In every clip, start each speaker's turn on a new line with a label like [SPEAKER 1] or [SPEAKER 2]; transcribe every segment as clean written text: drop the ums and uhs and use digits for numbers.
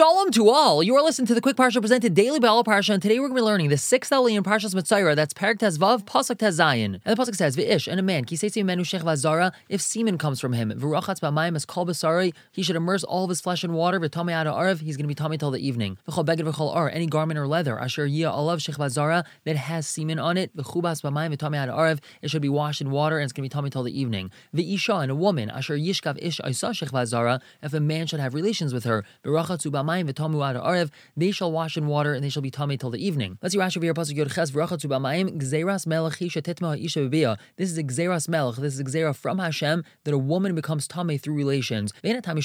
[SPEAKER 1] Shalom to all. You are listening to the Quick Parsha presented daily by All Parsha, and today we're going to be learning the sixth aliyah in Parshas Mitzayra. That's Perek Tes Vav, Pasuk Tes Zayin. And the Pasuk says, V'ish, and a man, ki seitzi menu shech vazara, if semen comes from him, v'rachatz b'mayim as kol b'sari, he should immerse all of his flesh in water, v'tamei ada arav, he's going to be tummy till the evening. V'chol beged v'chol ar, any garment or leather, asher yia alav shech vazara, that has semen on it, v'chubas b'mayim v'tamei ada arav, it should be washed in water, and it's going to be tummy till the evening. V'isha, and a woman, asher yishkav ish isa shech vazara, if a man should have relations with her, v'rachatzu b'mayim v'tamu ada arav, they shall wash in water and they shall be tummy till the evening. Let's see Rashi over here, pasuk Yod Ches v'rachatzu b'mayim gzeras melech isha titma ha'isha b'biyah. This is gzeras melech. This is gzera from Hashem that a woman becomes tummy through relations. It's not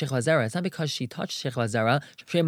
[SPEAKER 1] because she touched shech vazara,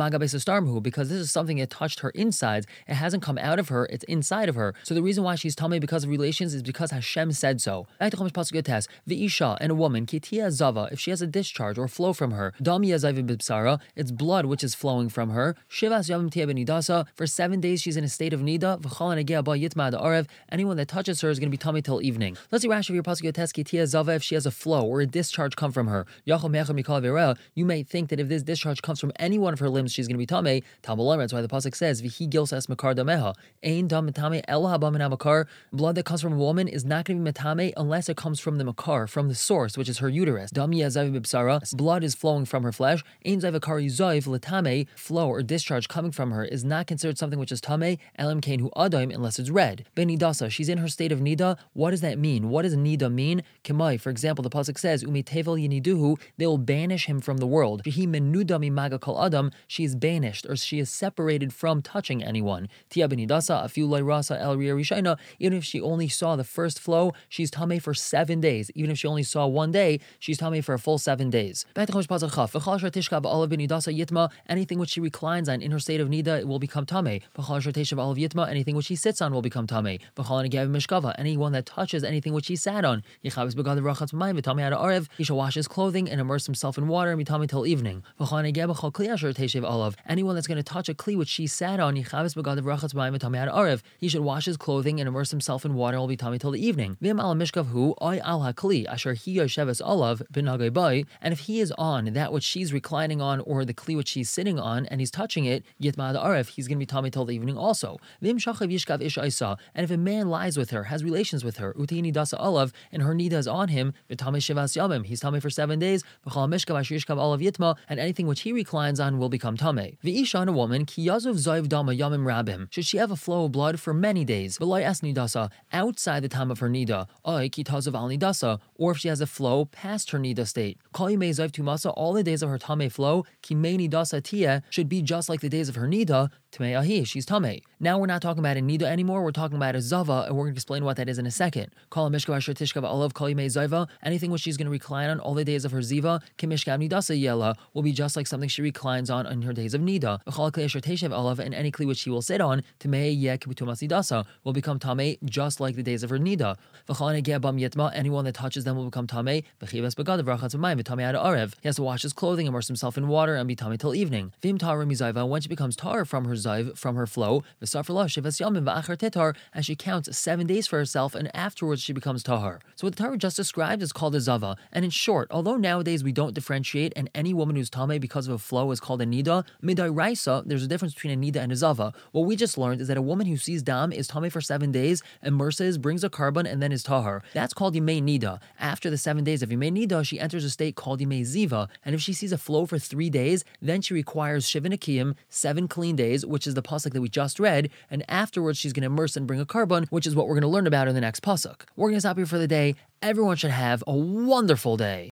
[SPEAKER 1] because this is something that touched her insides. It hasn't come out of her; it's inside of her. So the reason why she's tummy because of relations is because Hashem said so. Back to Chumash pasuk Yod Tes, v'isha, and a woman kitia zava, if she has a discharge or flow from her, dam yazayv b'bsara, it's blood which is flowing from her. Shivas yamim tia benidasa, for 7 days she's in a state of nida. V'chol anegea ba yitma ad arev, anyone that touches her is going to be tummy till evening. Let's see Rashi of your pasuk Yod Tes, kitia zava, if she has a flow or a discharge come from her. Yachol me'achad mikol v'reah, you may think that if this discharge comes from any one of her limbs, she's going to be tamei. Talmud, that's why the pasuk says v'hi gilsas makar dameha, ein dam metame el haba min makar. Blood that comes from a woman is not going to be metame unless it comes from the makar, from the source, which is her uterus. Dam yazav b'bsara, blood is flowing from her flesh. Ein zav akar yizav l'tame, flow or discharge coming from her is not considered something which is tamei elam kain hu adaim, unless it's red. Benidasa, she's in her state of nida. What does that mean? What does nida mean? Kemai, for example, the pasuk says umitevel yiniduhu, they will banish him from the world. Shehi menuda mimaga kol adam, she is banished or she is separated from touching anyone. Tia benidasa afiu layrasa el rishayna, even if she only saw the first flow, she's tamei for 7 days. Even if she only saw 1 day, she's tamei for a full 7 days. Back to Chumash pasuk Chaf, v'chal asher tishkav alav benidasa yitma, anything which she reclines on in her state of nida, it will become tamei. V'chal asher teshav alav yitma, anything which she sits on will become tamei. V'chal anegev mishkava, anyone that touches anything which she sat on, yichavis begad rachatz b'mayim v'tamei ada arev, he shall wash his clothing and immerse himself in water and be tamei till evening. V'chal anegev b'chal kli asher teshav alav, anyone that's going to touch a kli which she sat on, yichavis begad rachatz b'mayim v'tamei ada arev, he should wash his clothing and immerse himself in water and will be tamei till the evening. V'im al mishkav hu oy al hakli asher hi yosheves alav b'nagay bay, and if he is on that which she's reclining on or the kli which she's sitting on and he's touching it, yitma ad aref, he's going to be tamei till the evening also. V'im shachav yishkav ish isa, and if a man lies with her, has relations with her, utini dasa alav, and her nida is on him, v'tamei shivas yamim, he's tamei for 7 days, v'chal mishkav asher yishkav alav yitma, and anything which he reclines on will become tamei. V'isha, and a woman, ki yazuv zayv dama yamim rabim, should she have a flow of blood for many days, v'lay es nidasa, outside the time of her nida, oy ki tazav al nidasa, or if she has a flow past her nida state. Kol yimei zayv tumasa, all the days of her tamei flow, ki mei nidasa tia, should be just like the days of her nida, Tmei ahi, she's tamei. Now we're not talking about a nida anymore, we're talking about a zava, and we're going to explain what that is in a second. Kol mishkav asher tishkav alav kol yimei zayva, anything which she's going to recline on all the days of her ziva, kimishkav nidasa yela, will be just like something she reclines on her days of nida. V'chal kli asher teshav alav, and any kli which she will sit on, tmei yeh k'b'tumas nidasa, will become tamei just like the days of her nida. V'chal anegeh bam yitma, anyone that touches them will become tamei. V'chivas begadav rachatz b'mayim v'tamei ada arev, he has to wash his clothing, immerse himself in water, and be tamei till evening. V'im tahar mizayva, when she becomes tahar from her zayv, from her flow, v'safrla shivas yamim v'achar titar, and she counts 7 days for herself, and afterwards she becomes tahar. So what the Torah just described is called a zava. And in short, although nowadays we don't differentiate, and any woman who's tamei because of a flow is called a nida, midai raisa, there's a difference between a nida and a zava. What we just learned is that a woman who sees dam is tamei for 7 days, immerses, brings a carbon, and then is tahar. That's called yimei nida. After the 7 days of yimei nida, she enters a state called yimei ziva, and if she sees a flow for 3 days, then she requires shivin akiyim, 7 clean days, which is the pasuk that we just read, and afterwards she's going to immerse and bring a carbon, which is what we're going to learn about in the next pasuk. We're going to stop here for the day. Everyone should have a wonderful day.